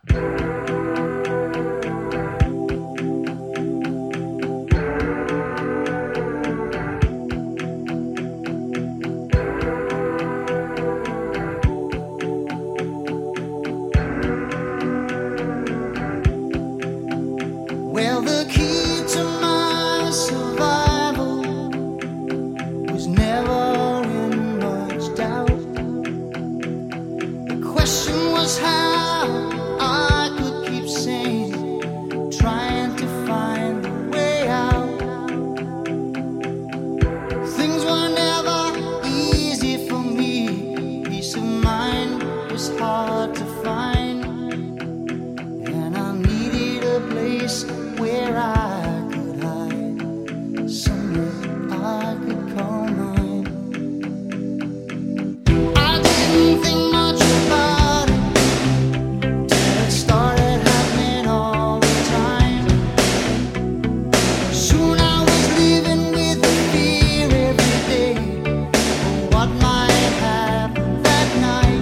Well, the key to my survival was never in much doubt. The question was how I could keep sane, trying to find a way out. Things were never easy for me. Peace of mind was hard to find, and I needed a place where I could hide, somewhere I could call mine. I didn't think much about it till it started happening all the time. Soon I was living with the fear every day of what might happen that night.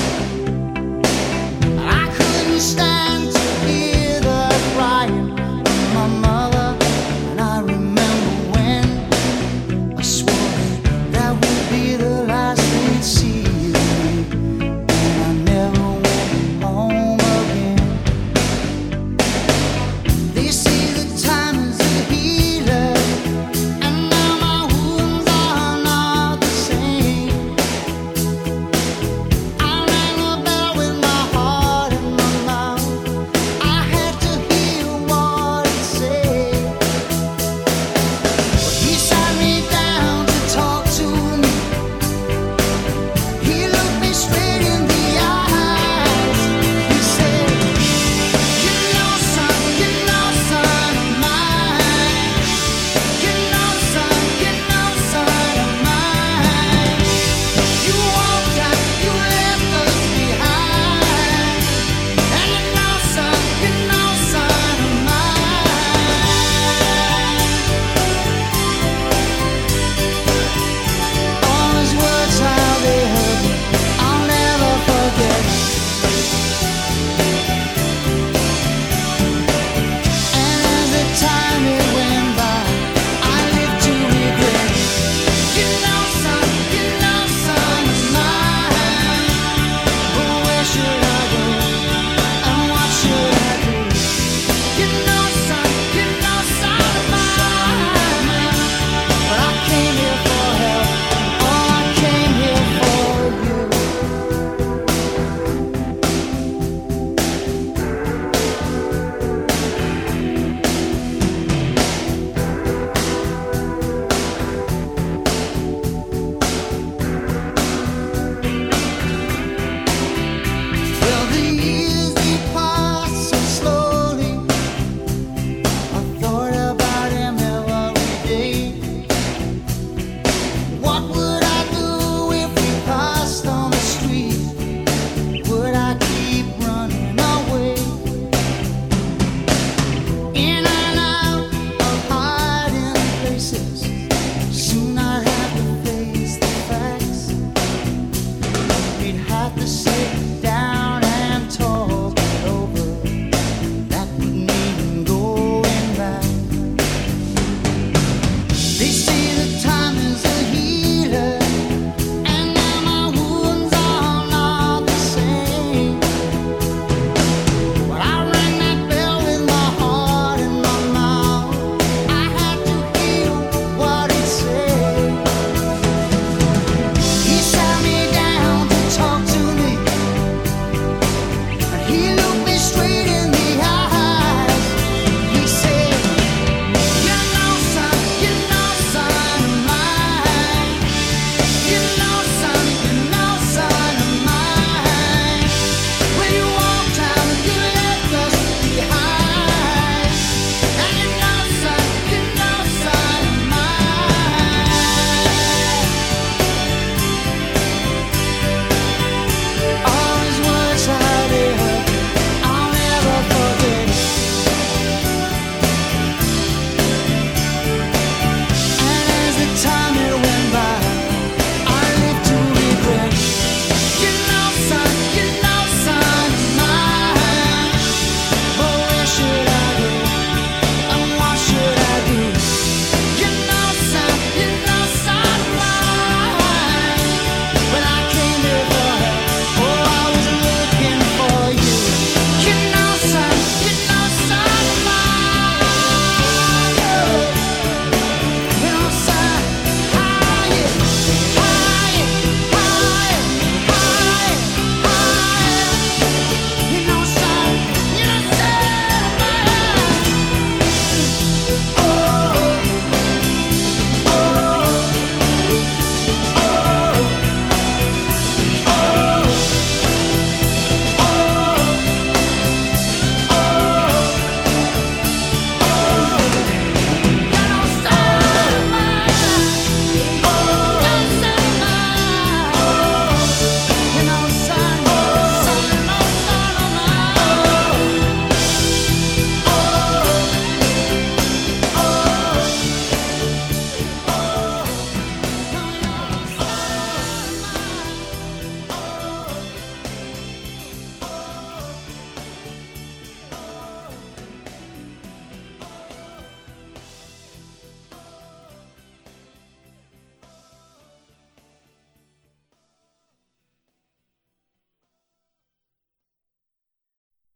I couldn't stand to hear the crying my mother, and I remember when I swore that would be the last we'd see, and I never went home again. They say that time is a healer, and now my wounds are not the same. I rang a bell with my heart in my mouth. I had to hear what it said. He sat me down to talk to me. He looked me straight in the eyes. He said, "You know, son of mine. You know, son of mine. You walked out, you left us behind. And you know, son of mine." All his words, how they hurt me, I'll never forget. And as the time it went by, I lived to regret. You know, son of mine. But where should I go? And what should I do? You know, son of mine. But I came here for help. Oh, I came here for you. Well, the years they passed so slowly. I thought about him every day. What would I do if we passed on the street? Would I keep running away? In and out of hiding places. Soon I'd have to face the facts. We'd have to sit down and talk it over. That would mean going back. They say